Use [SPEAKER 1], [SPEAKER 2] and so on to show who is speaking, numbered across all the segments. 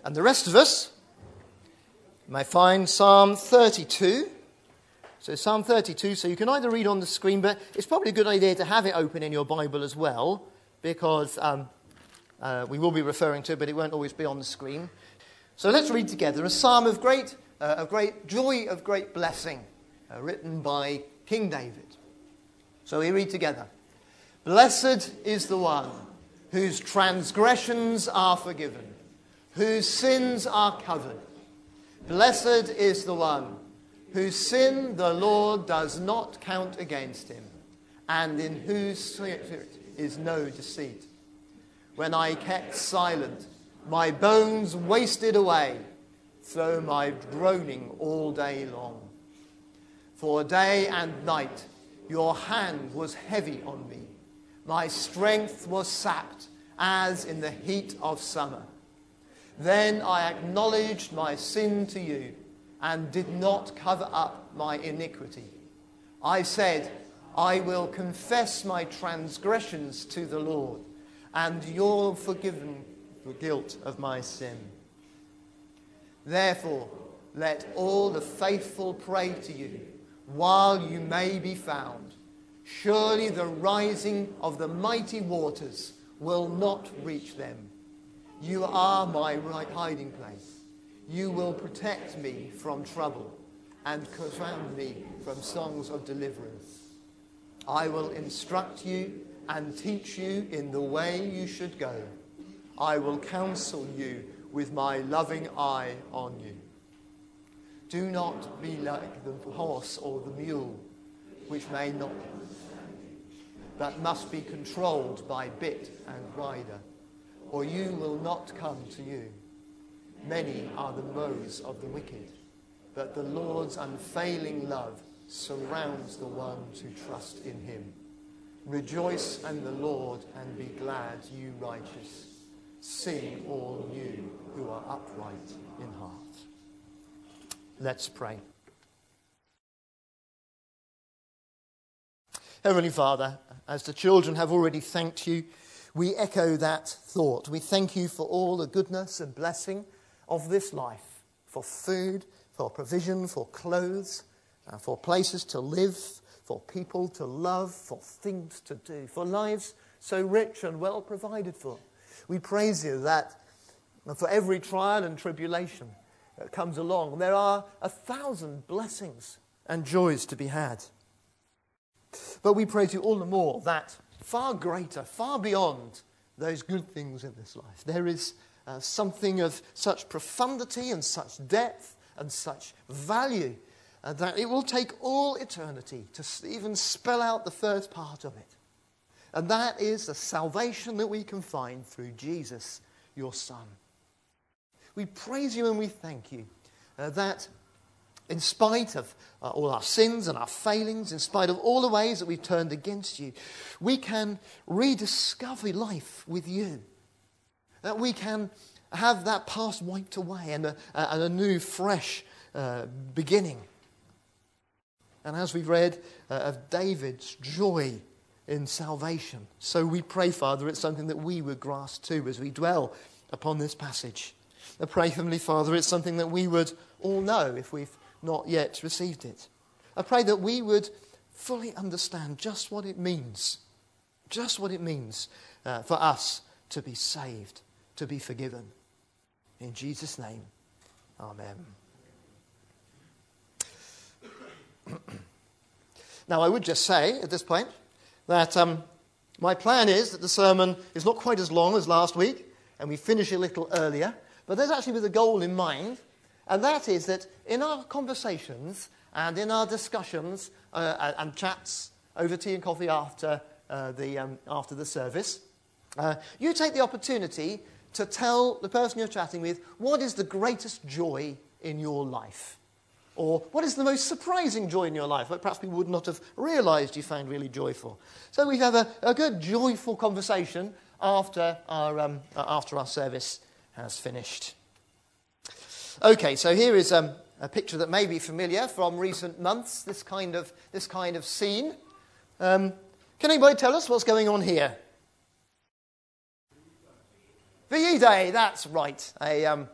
[SPEAKER 1] And the rest of us may find Psalm 32. So Psalm 32, so you can either read on the screen, but it's probably a good idea to have it open in your Bible as well, because we will be referring to it, but it won't always be on the screen. So let's read together a psalm of great joy, of great blessing, written by King David. So we read together. Blessed is the one whose transgressions are forgiven, whose sins are covered. Blessed is the one whose sin the Lord does not count against him, and in whose spirit is no deceit. When I kept silent, my bones wasted away through my groaning all day long. For day and night your hand was heavy on me. My strength was sapped as in the heat of summer. Then I acknowledged my sin to you and did not cover up my iniquity. I said, I will confess my transgressions to the Lord, and you're forgiven the guilt of my sin. Therefore, let all the faithful pray to you while you may be found. Surely the rising of the mighty waters will not reach them. You are my right hiding place. You will protect me from trouble and surround me from songs of deliverance. I will instruct you and teach you in the way you should go. I will counsel you with my loving eye on you. Do not be like the horse or the mule, which may not, but must be controlled by bit and rider, or you will not come to you. Many are the woes of the wicked, but the Lord's unfailing love surrounds the ones who trust in him. Rejoice in the Lord and be glad, you righteous. Sing, all you who are upright in heart. Let's pray. Heavenly Father, as the children have already thanked you, we echo that thought. We thank you for all the goodness and blessing of this life, for food, for provision, for clothes, for places to live, for people to love, for things to do, for lives so rich and well provided for. We praise you that for every trial and tribulation that comes along, there are 1,000 blessings and joys to be had. But we praise you all the more that far greater, far beyond those good things in this life, there is something of such profundity and such depth and such value that it will take all eternity to even spell out the first part of it. And that is the salvation that we can find through Jesus, your Son. We praise you and we thank you that in spite of all our sins and our failings, in spite of all the ways that we've turned against you, we can rediscover life with you. That we can have that past wiped away and a new, fresh beginning. And as we've read of David's joy in salvation, so we pray, Father, it's something that we would grasp too as we dwell upon this passage. I pray, Heavenly Father, it's something that we would all know if we've not yet received it. I pray that we would fully understand just what it means for us to be saved, to be forgiven. In Jesus' name, amen. Now, I would just say at this point that my plan is that the sermon is not quite as long as last week, and we finish a little earlier, but there's actually with a goal in mind, and that is that in our conversations and in our discussions and chats over tea and coffee after the service, you take the opportunity to tell the person you're chatting with what is the greatest joy in your life. Or what is the most surprising joy in your life that perhaps we would not have realised you found really joyful. So we have a good, joyful conversation after our service has finished. Okay, so here is a picture that may be familiar from recent months, this kind of scene. Can anybody tell us what's going on here? VE Day, that's right.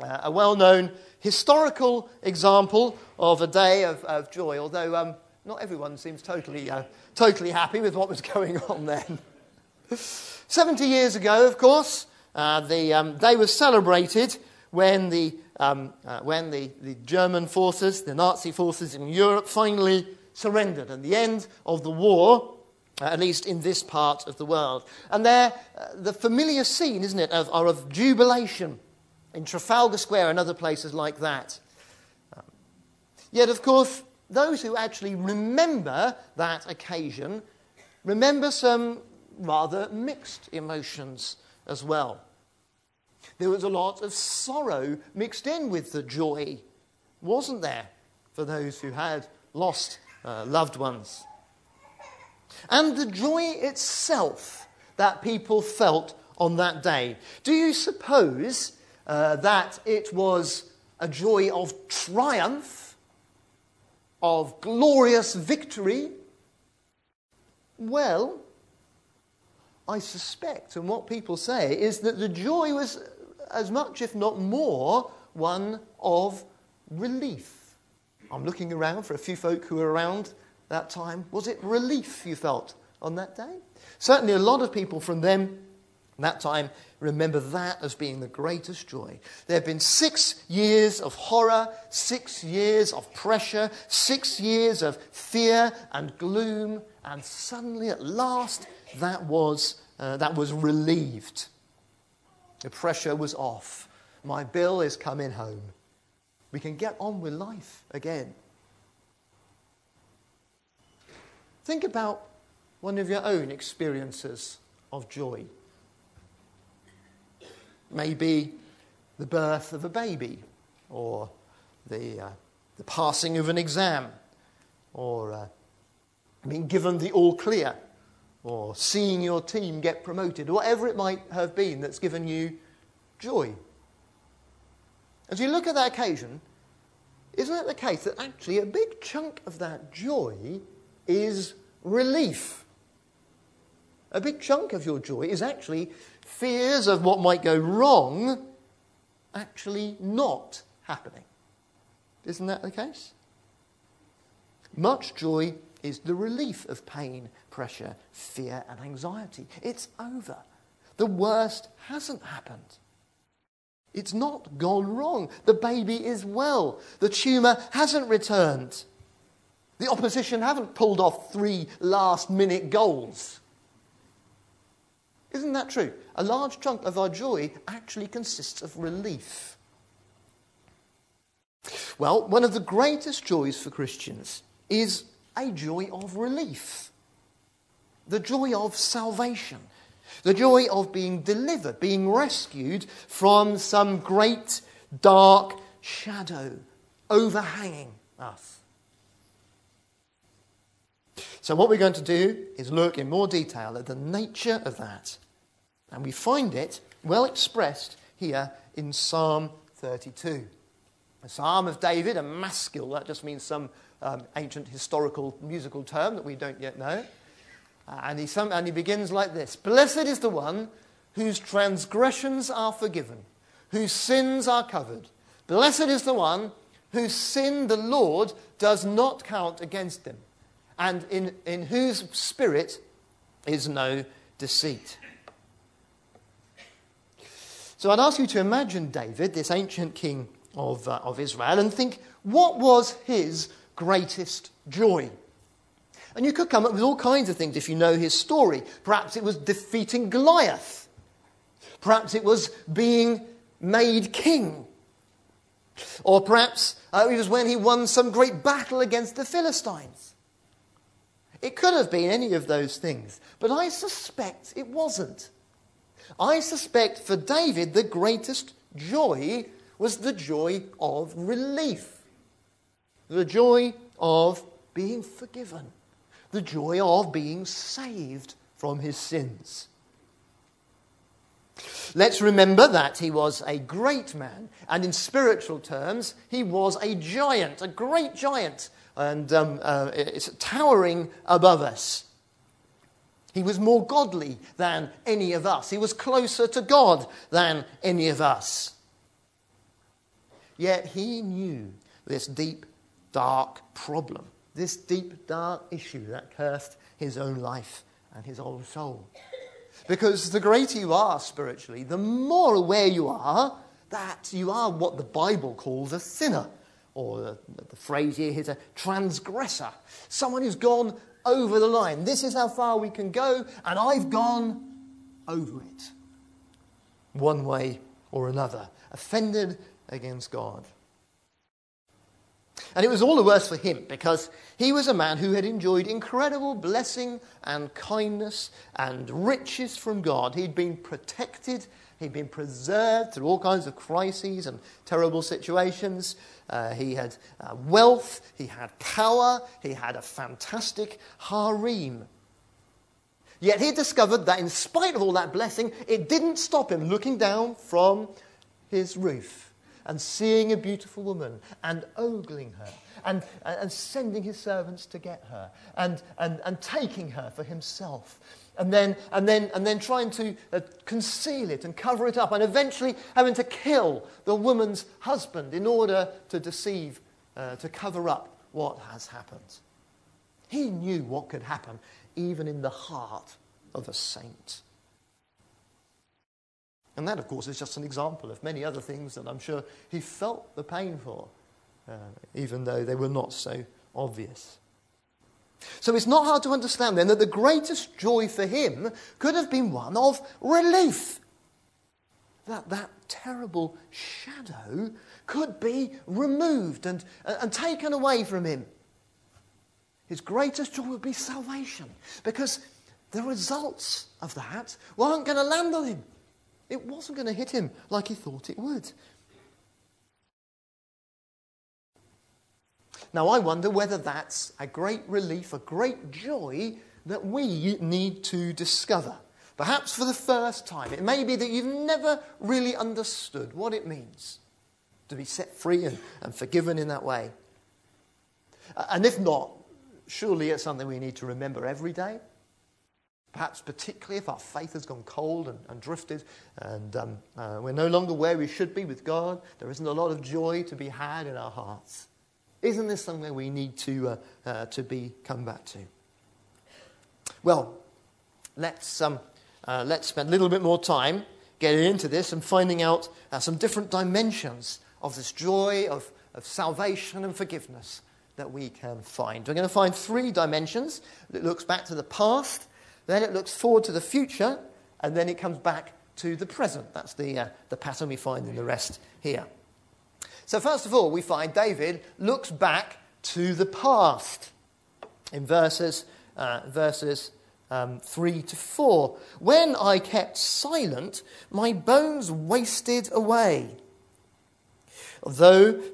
[SPEAKER 1] a well-known historical example of a day of joy, although not everyone seems totally happy with what was going on then. 70 years ago, of course, the day was celebrated when the German forces, the Nazi forces in Europe, finally surrendered, and the end of the war, at least in this part of the world. And there, the familiar scene, isn't it, of jubilation in Trafalgar Square and other places like that. Yet, of course, those who actually remember that occasion remember some rather mixed emotions as well. There was a lot of sorrow mixed in with the joy, wasn't there, for those who had lost loved ones. And the joy itself that people felt on that day. Do you suppose that it was a joy of triumph, of glorious victory? Well, I suspect, and what people say, is that the joy was as much, if not more, one of relief. I'm looking around for a few folk who were around that time. Was it relief you felt on that day? Certainly a lot of people from that time remember that as being the greatest joy. There have been 6 years of horror, 6 years of pressure, 6 years of fear and gloom, and suddenly at last that was relieved. The pressure was off. My bill is coming home. We can get on with life again. Think about one of your own experiences of joy. Maybe the birth of a baby, or the passing of an exam, or being given the all clear, or seeing your team get promoted, or whatever it might have been that's given you joy. As you look at that occasion, isn't it the case that actually a big chunk of that joy is relief? A big chunk of your joy is actually fears of what might go wrong actually not happening. Isn't that the case? Much joy is the relief of pain, pressure, fear, and anxiety. It's over. The worst hasn't happened. It's not gone wrong. The baby is well. The tumour hasn't returned. The opposition haven't pulled off 3 last-minute goals. Isn't that true? A large chunk of our joy actually consists of relief. Well, one of the greatest joys for Christians is a joy of relief. The joy of salvation. The joy of being delivered, being rescued from some great dark shadow overhanging us. So what we're going to do is look in more detail at the nature of that. And we find it well expressed here in Psalm 32. A psalm of David, a maskil, that just means some ancient historical musical term that we don't yet know. And he begins like this: Blessed is the one whose transgressions are forgiven, whose sins are covered. Blessed is the one whose sin the Lord does not count against him, and in whose spirit is no deceit. So I'd ask you to imagine David, this ancient king of Israel, and think, what was his greatest joy? And you could come up with all kinds of things if you know his story. Perhaps it was defeating Goliath. Perhaps it was being made king. Or perhaps it was when he won some great battle against the Philistines. It could have been any of those things. But I suspect it wasn't. I suspect for David the greatest joy was the joy of relief. The joy of being forgiven. The joy of being saved from his sins. Let's remember that he was a great man, and in spiritual terms, he was a giant, a great giant, and it's towering above us. He was more godly than any of us. He was closer to God than any of us. Yet he knew this deep, dark problem, this deep, dark issue that cursed his own life and his own soul. Because the greater you are spiritually, the more aware you are that you are what the Bible calls a sinner. Or the phrase here is a transgressor. Someone who's gone over the line. This is how far we can go, and I've gone over it. One way or another. Offended against God. And it was all the worse for him because he was a man who had enjoyed incredible blessing and kindness and riches from God. He'd been protected, he'd been preserved through all kinds of crises and terrible situations. He had wealth, he had power, he had a fantastic harem. Yet he discovered that in spite of all that blessing, it didn't stop him looking down from his roof and seeing a beautiful woman and ogling her and sending his servants to get her and taking her for himself and then trying to conceal it and cover it up and eventually having to kill the woman's husband in order to deceive, to cover up what has happened. He knew what could happen even in the heart of a saint. And that, of course, is just an example of many other things that I'm sure he felt the pain for, even though they were not so obvious. So it's not hard to understand then that the greatest joy for him could have been one of relief. That terrible shadow could be removed and taken away from him. His greatest joy would be salvation, because the results of that weren't going to land on him. It wasn't going to hit him like he thought it would. Now, I wonder whether that's a great relief, a great joy that we need to discover. Perhaps for the first time. It may be that you've never really understood what it means to be set free and forgiven in that way. And if not, surely it's something we need to remember every day. Perhaps particularly if our faith has gone cold and drifted and we're no longer where we should be with God. There isn't a lot of joy to be had in our hearts. Isn't this something we need to come back to? Well, let's spend a little bit more time getting into this and finding out some different dimensions of this joy of salvation and forgiveness that we can find. We're going to find three dimensions. It looks back to the past, then it looks forward to the future, and then it comes back to the present. That's the pattern we find in the rest here. So first of all, we find David looks back to the past in verses 3 to 4. When I kept silent, my bones wasted away. Through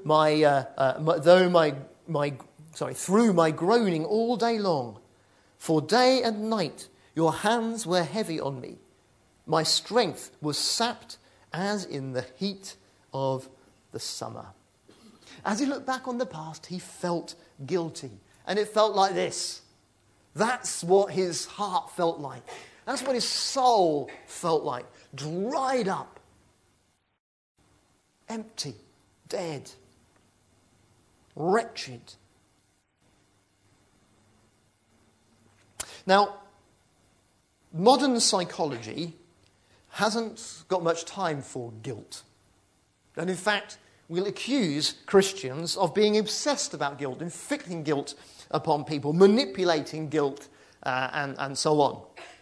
[SPEAKER 1] my groaning all day long, for day and night your hands were heavy on me. My strength was sapped as in the heat of the summer. As he looked back on the past, he felt guilty. And it felt like this. That's what his heart felt like. That's what his soul felt like. Dried up. Empty. Dead. Wretched. Now, modern psychology hasn't got much time for guilt. And in fact, we'll accuse Christians of being obsessed about guilt, inflicting guilt upon people, manipulating guilt, and so on.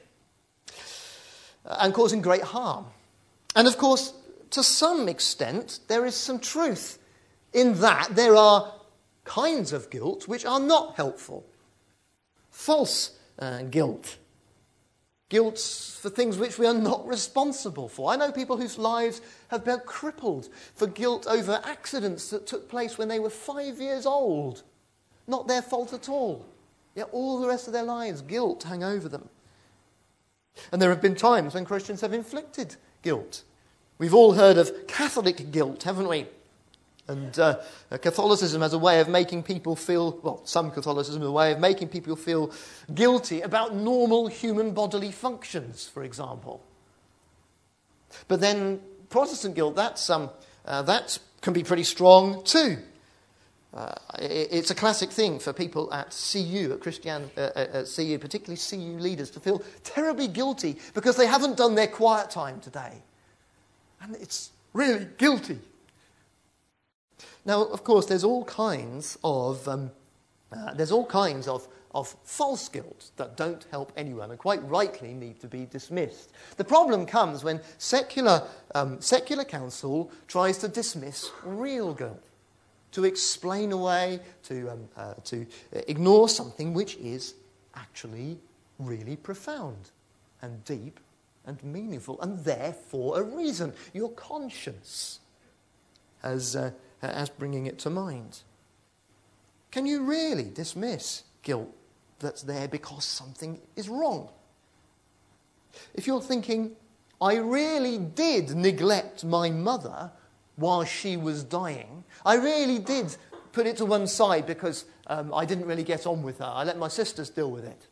[SPEAKER 1] And causing great harm. And of course, to some extent, there is some truth in that there are kinds of guilt which are not helpful. False guilt. Guilt for things which we are not responsible for. I know people whose lives have been crippled for guilt over accidents that took place when they were 5 years old. Not their fault at all. Yet all the rest of their lives, guilt hang over them. And there have been times when Christians have inflicted guilt. We've all heard of Catholic guilt, haven't we? And Catholicism as a way of making people feel, well, some Catholicism as a way of making people feel guilty about normal human bodily functions, for example. But then Protestant guilt, that's can be pretty strong too. It's a classic thing for people at CU, at CU, particularly CU leaders, to feel terribly guilty because they haven't done their quiet time today. And it's really guilty. Now, of course, there's all kinds of false guilt that don't help anyone and quite rightly need to be dismissed. The problem comes when secular counsel tries to dismiss real guilt, to explain away, to ignore something which is actually really profound and deep and meaningful, and there for a reason. Your conscience as bringing it to mind. Can you really dismiss guilt that's there because something is wrong? If you're thinking, I really did neglect my mother while she was dying, I really did put it to one side because I didn't really get on with her, I let my sisters deal with it.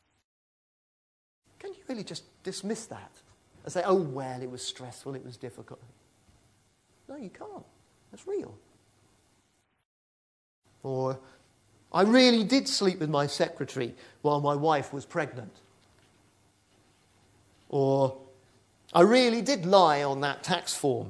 [SPEAKER 1] Can you really just dismiss that and say, oh, well, it was stressful, it was difficult? No, you can't. That's real. Or, I really did sleep with my secretary while my wife was pregnant. Or, I really did lie on that tax form.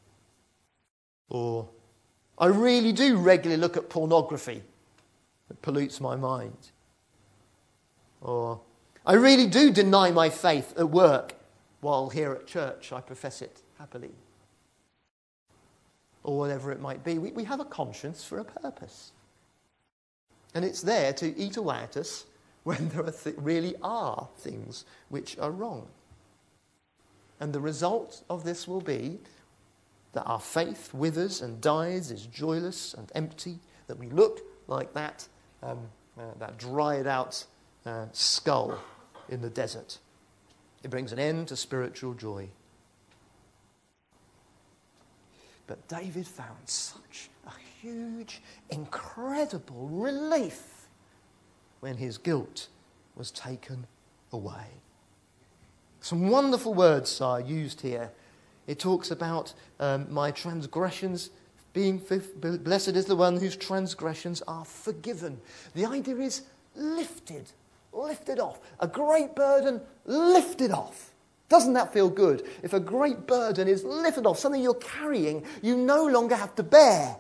[SPEAKER 1] Or, I really do regularly look at pornography that pollutes my mind. Or, I really do deny my faith at work while here at church I profess it happily. Or whatever it might be. We have a conscience for a purpose. And it's there to eat away at us when there really are things which are wrong. And the result of this will be that our faith withers and dies, is joyless and empty, that we look like that dried out skull in the desert. It brings an end to spiritual joy. But David found such a huge, incredible relief when his guilt was taken away. Some wonderful words are used here. It talks about my transgressions being blessed is the one whose transgressions are forgiven. The idea is lifted off. A great burden lifted off. Doesn't that feel good? If a great burden is lifted off, something you're carrying, you no longer have to bear.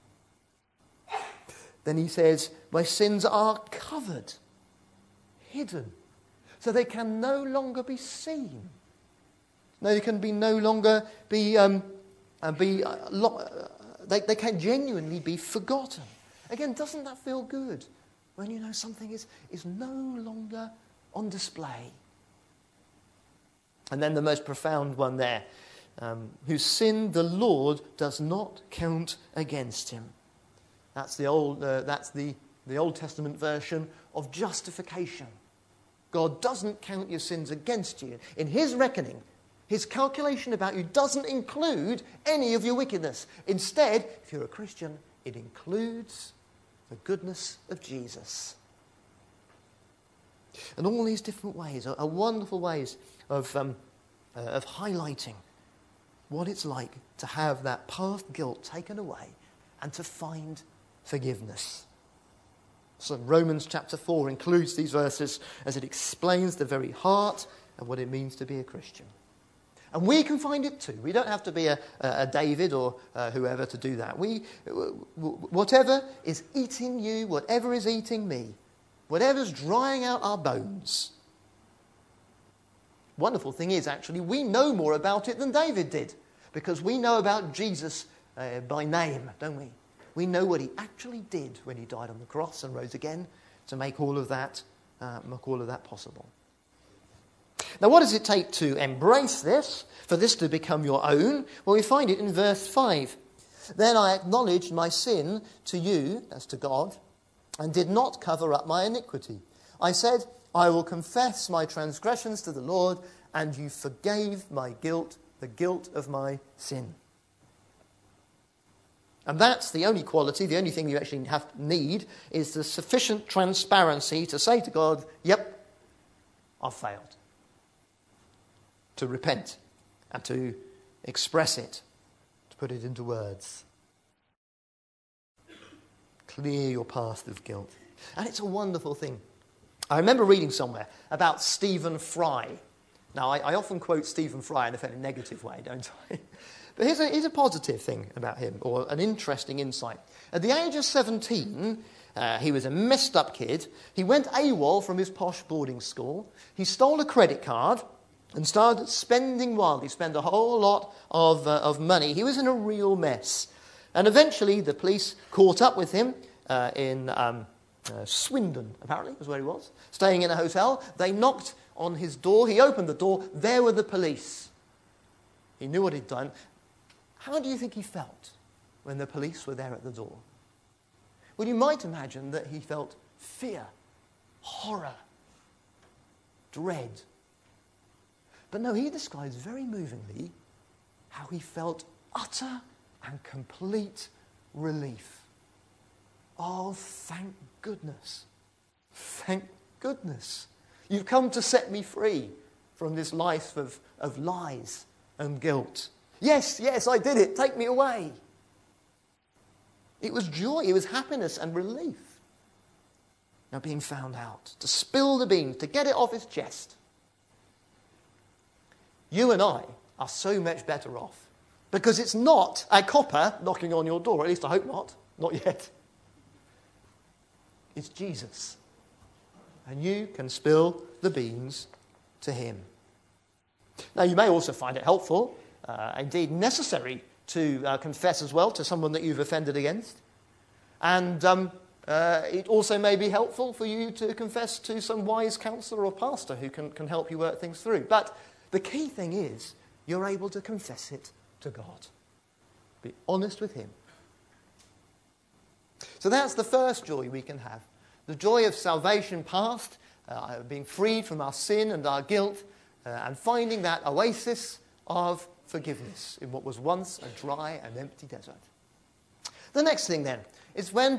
[SPEAKER 1] Then he says, my sins are covered, hidden, so they can no longer be seen. They can no longer be, they can genuinely be forgotten. Again, doesn't that feel good? When you know something is no longer on display. And then the most profound one there, whose sin the Lord does not count against him. That's the Old Testament version of justification. God doesn't count your sins against you. In his reckoning, his calculation about you doesn't include any of your wickedness. Instead, if you're a Christian, it includes the goodness of Jesus. And all these different ways are wonderful ways of highlighting what it's like to have that past guilt taken away and to find forgiveness. So Romans chapter 4 includes these verses as it explains the very heart of what it means to be a Christian. And we can find it too. We don't have to be a David or whoever to do that. Whatever is eating you, whatever is eating me, whatever's drying out our bones. Wonderful thing is, actually, we know more about it than David did, because we know about Jesus by name, don't we? We know what he actually did when he died on the cross and rose again to make all of that possible. Now, what does it take to embrace this, for this to become your own? Well, we find it in verse 5. Then I acknowledged my sin to you, as to God, and did not cover up my iniquity. I said, I will confess my transgressions to the Lord, and you forgave my guilt, the guilt of my sin. And that's the only quality, the only thing you actually need is the sufficient transparency to say to God, yep, I've failed. To repent and to express it, to put it into words. clear your path of guilt. And it's a wonderful thing. I remember reading somewhere about Stephen Fry. Now, I often quote Stephen Fry in a fairly negative way, don't I? But here's a positive thing about him, or an interesting insight. At the age of 17, he was a messed up kid. He went AWOL from his posh boarding school. He stole a credit card and started spending wildly. He spent a whole lot of money. He was in a real mess. And eventually the police caught up with him in Swindon, apparently, was where he was, staying in a hotel. They knocked on his door. He opened the door. There were the police. He knew what he'd done. How do you think he felt when the police were there at the door? Well, you might imagine that he felt fear, horror, dread. But no, he describes very movingly how he felt utter and complete relief. Oh, thank goodness. Thank goodness. You've come to set me free from this life of lies and guilt. Yes, I did it. Take me away. It was joy. It was happiness and relief. Now being found out. To spill the beans. To get it off his chest. You and I are so much better off. Because it's not a copper knocking on your door. At least I hope not. Not yet. It's Jesus. And you can spill the beans to him. Now you may also find it helpful, indeed necessary, to confess as well to someone that you've offended against. And it also may be helpful for you to confess to some wise counsellor or pastor who can help you work things through. But the key thing is you're able to confess it to God. Be honest with him. So that's the first joy we can have. The joy of salvation past, being freed from our sin and our guilt, and finding that oasis of forgiveness in what was once a dry and empty desert. The next thing then is when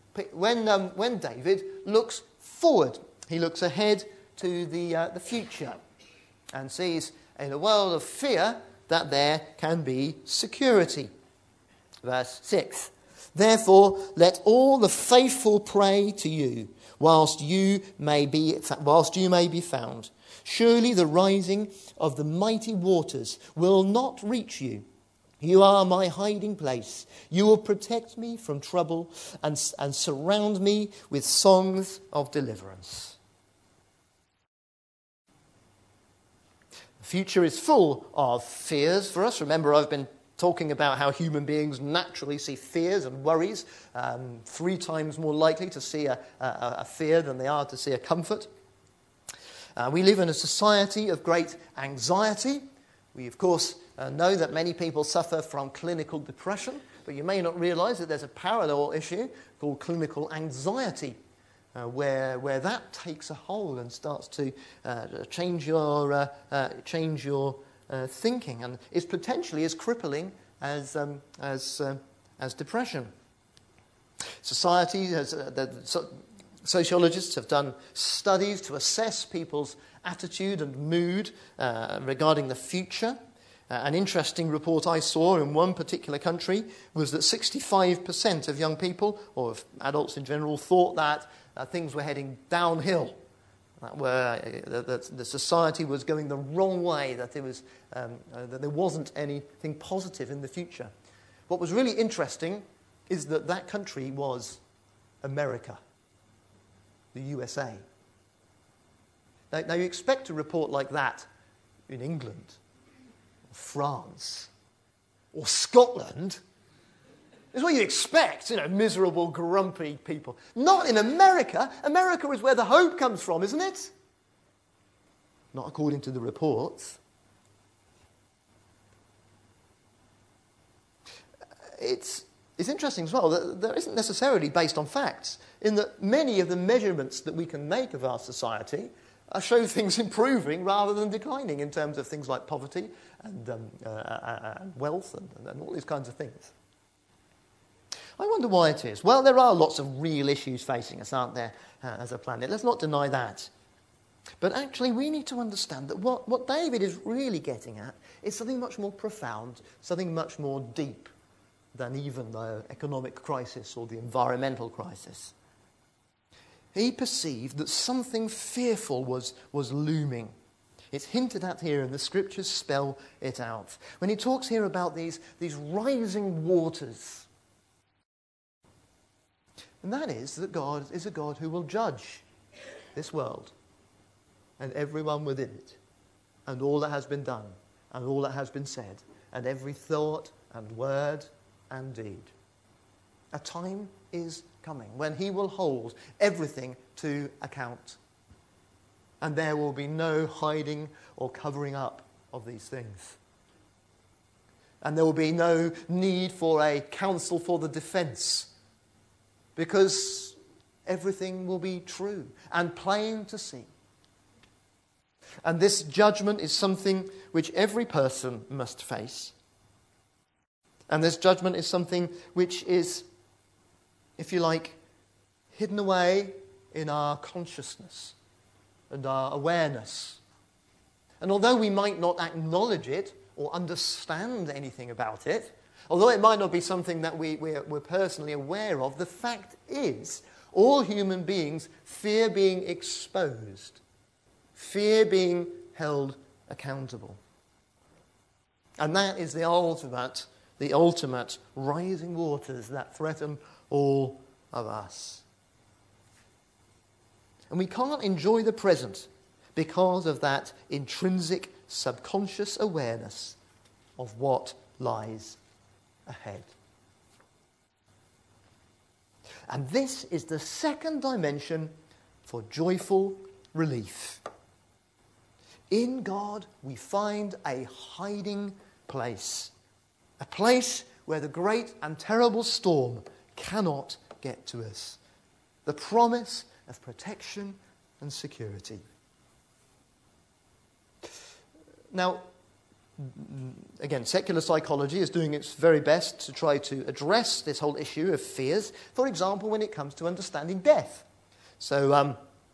[SPEAKER 1] David looks forward. He looks ahead to the future and sees in a world of fear that there can be security. Verse 6. Therefore, let all the faithful pray to you, whilst you may be found. Surely the rising of the mighty waters will not reach you. You are my hiding place. You will protect me from trouble and surround me with songs of deliverance. The future is full of fears for us. Remember, I've been talking about how human beings naturally see fears and worries, 3 times more likely to see a fear than they are to see a comfort. We live in a society of great anxiety. We, of course, know that many people suffer from clinical depression, but you may not realise that there's a parallel issue called clinical anxiety, where that takes a hold and starts to change your thinking, and is potentially as crippling as depression. Sociologists have done studies to assess people's attitude and mood regarding the future. An interesting report I saw in one particular country was that 65% of young people, or of adults in general, thought that things were heading downhill. That the society was going the wrong way, that there wasn't anything positive in the future. What was really interesting is that country was America, the USA. Now you expect a report like that in England, or France, or Scotland. It's what you expect, miserable, grumpy people. Not in America. America is where the hope comes from, isn't it? Not according to the reports. It's interesting as well that there isn't necessarily based on facts, in that many of the measurements that we can make of our society show things improving rather than declining in terms of things like poverty and wealth and all these kinds of things. I wonder why it is. Well, there are lots of real issues facing us, aren't there, as a planet? Let's not deny that. But actually, we need to understand that what David is really getting at is something much more profound, something much more deep than even the economic crisis or the environmental crisis. He perceived that something fearful was looming. It's hinted at here, and the scriptures spell it out. When he talks here about these rising waters, and that is that God is a God who will judge this world and everyone within it, and all that has been done, and all that has been said, and every thought and word and deed. A time is coming when he will hold everything to account. And there will be no hiding or covering up of these things. And there will be no need for a counsel for the defense, because everything will be true and plain to see. And this judgment is something which every person must face. And this judgment is something which is, if you like, hidden away in our consciousness and our awareness. And although we might not acknowledge it or understand anything about it, although it might not be something that we're personally aware of, the fact is, all human beings fear being exposed, fear being held accountable. And that is the ultimate rising waters that threaten all of us. And we can't enjoy the present because of that intrinsic subconscious awareness of what lies ahead. And this is the second dimension for joyful relief. In God we find a hiding place. A place where the great and terrible storm cannot get to us. The promise of protection and security. Now, again, secular psychology is doing its very best to try to address this whole issue of fears. For example, when it comes to understanding death. So,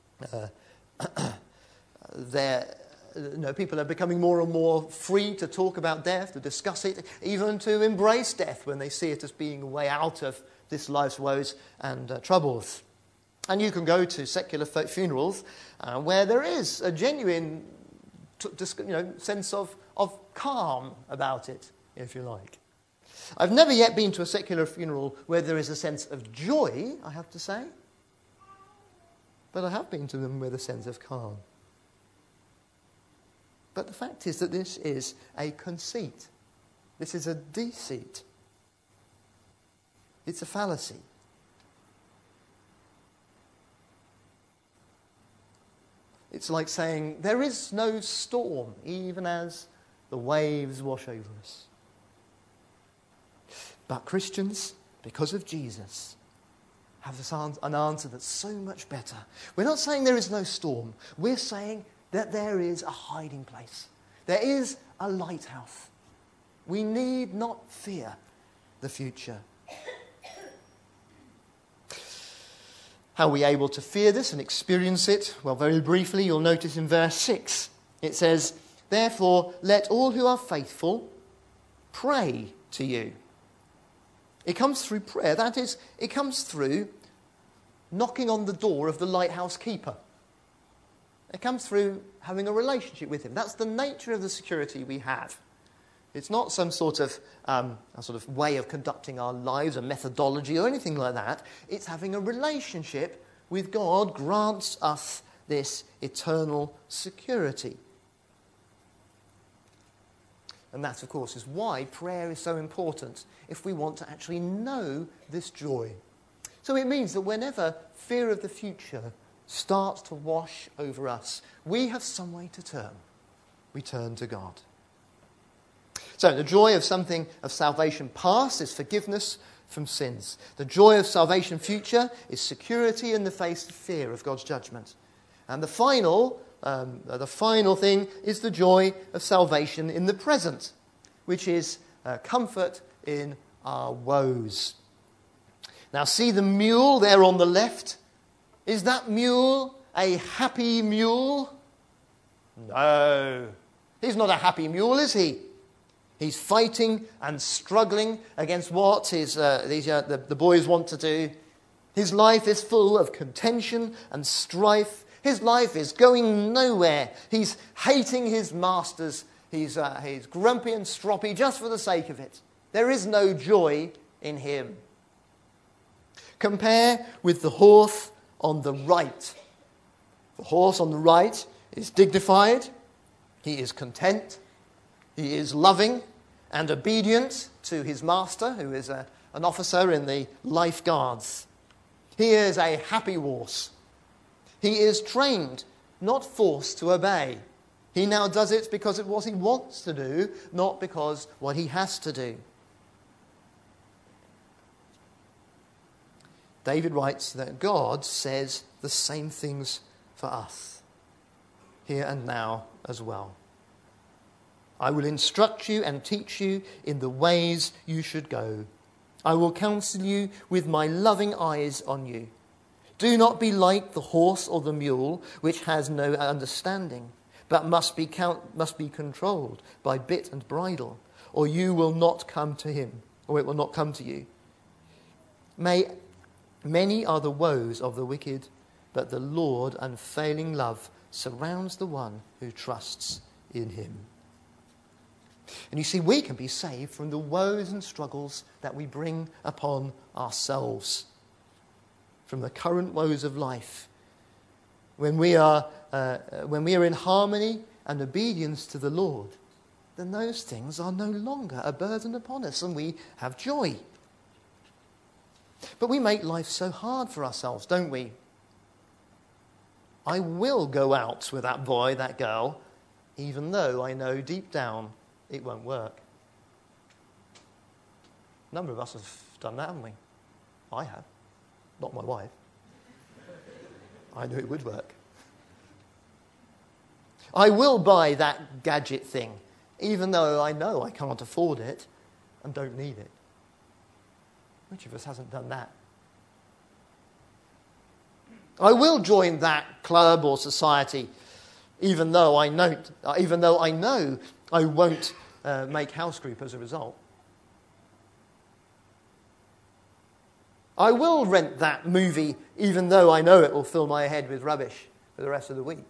[SPEAKER 1] people are becoming more and more free to talk about death, to discuss it, even to embrace death when they see it as being a way out of this life's woes and troubles. And you can go to secular funerals where there is a genuine sense of calm about it, if you like. I've never yet been to a secular funeral where there is a sense of joy, I have to say. But I have been to them with a sense of calm. But the fact is that this is a conceit. This is a deceit. It's a fallacy. It's like saying, there is no storm, even as the waves wash over us. But Christians, because of Jesus, have an answer that's so much better. We're not saying there is no storm. We're saying that there is a hiding place. There is a lighthouse. We need not fear the future. How are we able to fear this and experience it? Well, very briefly, you'll notice in verse 6, it says, "Therefore, let all who are faithful pray to you." It comes through prayer. That is, it comes through knocking on the door of the lighthouse keeper. It comes through having a relationship with him. That's the nature of the security we have. It's not some sort of way of conducting our lives, a methodology or anything like that. It's having a relationship with God grants us this eternal security. And that, of course, is why prayer is so important if we want to actually know this joy. So it means that whenever fear of the future starts to wash over us, we have some way to turn. We turn to God. So the joy of salvation past is forgiveness from sins. The joy of salvation future is security in the face of fear of God's judgment. And the final thing is the joy of salvation in the present, which is comfort in our woes. Now see the mule there on the left. Is that mule a happy mule? No. He's not a happy mule, is he? He's fighting and struggling against what the boys want to do. His life is full of contention and strife. His life is going nowhere. He's hating his masters. He's grumpy and stroppy just for the sake of it. There is no joy in him. Compare with the horse on the right. The horse on the right is dignified. He is content. He is loving and obedient to his master, who is an officer in the Life Guards. He is a happy horse. He is trained, not forced to obey. He now does it because it's what he wants to do, not because what he has to do. David writes that God says the same things for us, here and now as well. I will instruct you and teach you in the ways you should go. I will counsel you with my loving eyes on you. Do not be like the horse or the mule, which has no understanding, but must be controlled by bit and bridle, or you will not come to him, or it will not come to you. Many are the woes of the wicked, but the Lord unfailing love surrounds the one who trusts in him. And you see, we can be saved from the woes and struggles that we bring upon ourselves, from the current woes of life. When we are in harmony and obedience to the Lord, then those things are no longer a burden upon us, and we have joy. But we make life so hard for ourselves, don't we? I will go out with that boy, that girl, even though I know deep down it won't work. A number of us have done that, haven't we? I have. Not my wife. I knew it would work. I will buy that gadget thing, even though I know I can't afford it and don't need it. Which of us hasn't done that? I will join that club or society, even though I know I won't make house group as a result. I will rent that movie, even though I know it will fill my head with rubbish for the rest of the week.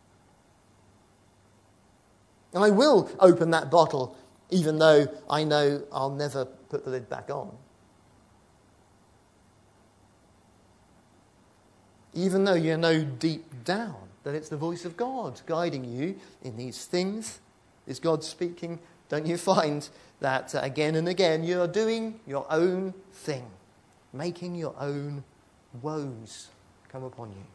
[SPEAKER 1] I will open that bottle, even though I know I'll never put the lid back on. Even though you know deep down that it's the voice of God guiding you in these things. Is God speaking? Don't you find that again and again you're doing your own thing, making your own woes come upon you?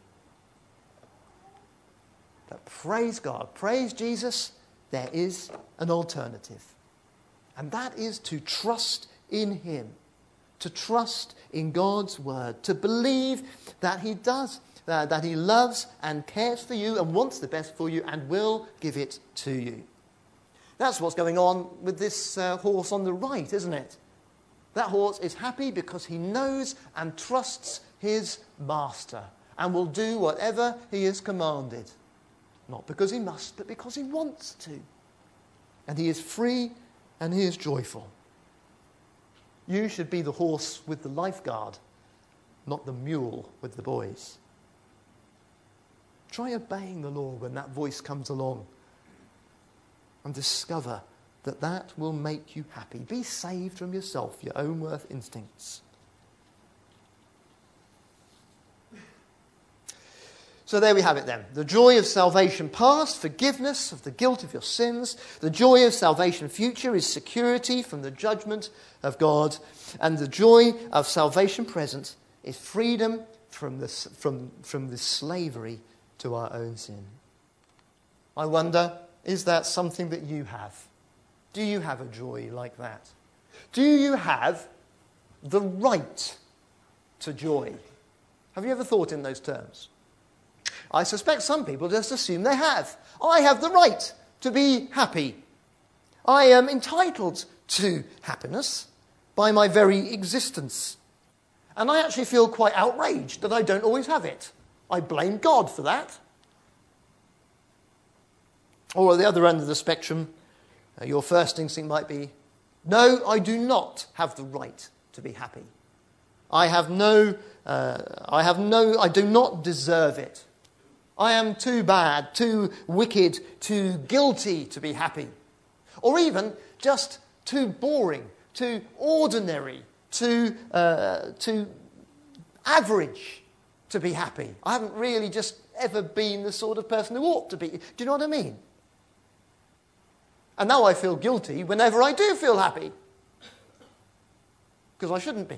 [SPEAKER 1] But praise God, praise Jesus, there is an alternative. And that is to trust in him. To trust in God's word, to believe that he does, that he loves and cares for you and wants the best for you and will give it to you. That's what's going on with this horse on the right, isn't it? That horse is happy because he knows and trusts his master and will do whatever he is commanded. Not because he must, but because he wants to. And he is free and he is joyful. You should be the horse with the lifeguard, not the mule with the boys. Try obeying the Lord when that voice comes along and discover that that will make you happy. Be saved from yourself, your own worth instincts. So there we have it then. The joy of salvation past, forgiveness of the guilt of your sins. The joy of salvation future is security from the judgment of God. And the joy of salvation present is freedom from the slavery to our own sin. I wonder, is that something that you have? Do you have a joy like that? Do you have the right to joy? Have you ever thought in those terms? I suspect some people just assume they have. I have the right to be happy. I am entitled to happiness by my very existence. And I actually feel quite outraged that I don't always have it. I blame God for that. Or at the other end of the spectrum, Your first instinct might be, no, I do not have the right to be happy. I do not deserve it. I am too bad, too wicked, too guilty to be happy. Or even just too boring, too ordinary, too average to be happy. I haven't really just ever been the sort of person who ought to be. Do you know what I mean? And now I feel guilty whenever I do feel happy. Because I shouldn't be.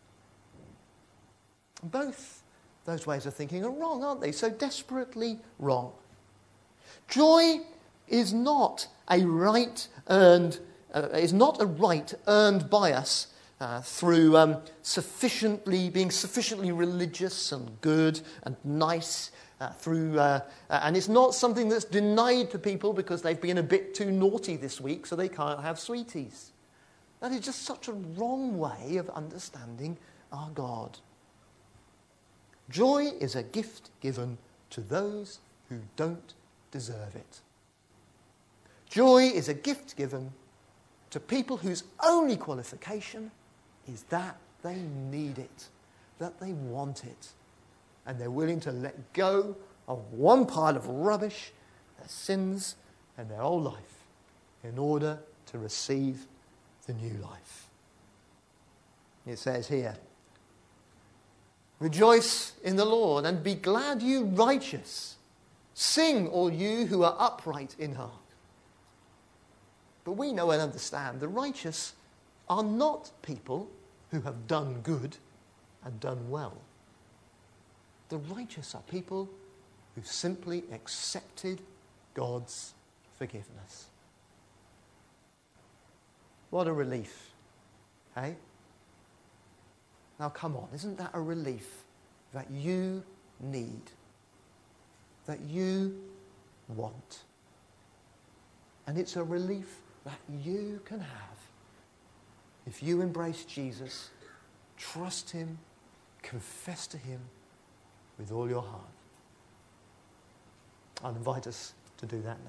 [SPEAKER 1] Both those ways of thinking are wrong, aren't they? So desperately wrong. Joy is not a right earned by us through being sufficiently religious and good and nice. And it's not something that's denied to people because they've been a bit too naughty this week, so they can't have sweeties. That is just such a wrong way of understanding our God. Joy is a gift given to those who don't deserve it. Joy is a gift given to people whose only qualification is that they need it, that they want it, and they're willing to let go of one pile of rubbish, their sins and their old life, in order to receive the new life. It says here, rejoice in the Lord and be glad, you righteous. Sing, all you who are upright in heart. But we know and understand the righteous are not people who have done good and done well. The righteous are people who simply accepted God's forgiveness. What a relief, hey? Now come on, isn't that a relief that you need, that you want? And it's a relief that you can have if you embrace Jesus, trust him, confess to him with all your heart. I'll invite us to do that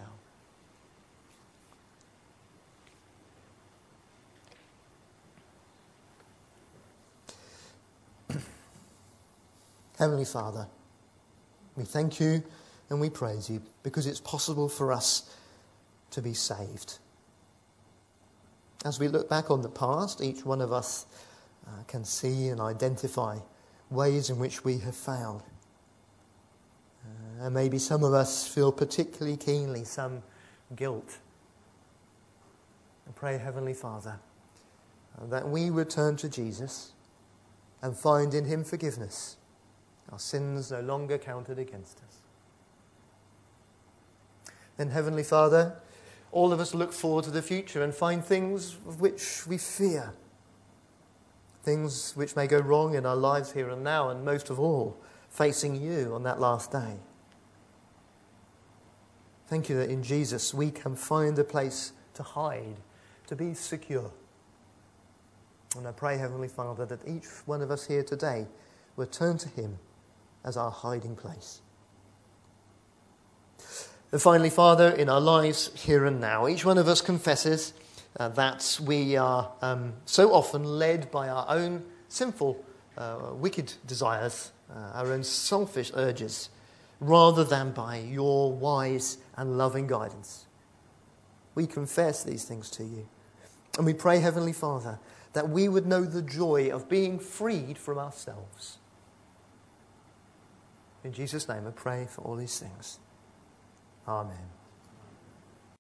[SPEAKER 1] now. Heavenly Father, we thank you and we praise you because it's possible for us to be saved. As we look back on the past, each one of us can see and identify ways in which we have failed. And maybe some of us feel particularly keenly some guilt. And pray, Heavenly Father, that we would turn to Jesus and find in him forgiveness, our sins no longer counted against us. Then, Heavenly Father, all of us look forward to the future and find things of which we fear. Things which may go wrong in our lives here and now, and most of all, facing you on that last day. Thank you that in Jesus we can find a place to hide, to be secure. And I pray, Heavenly Father, that each one of us here today will turn to him as our hiding place. And finally, Father, in our lives here and now, each one of us confesses that we are so often led by our own sinful, wicked desires, our own selfish urges, rather than by your wise and loving guidance. We confess these things to you. And we pray, Heavenly Father, that we would know the joy of being freed from ourselves. In Jesus' name I pray for all these things. Amen.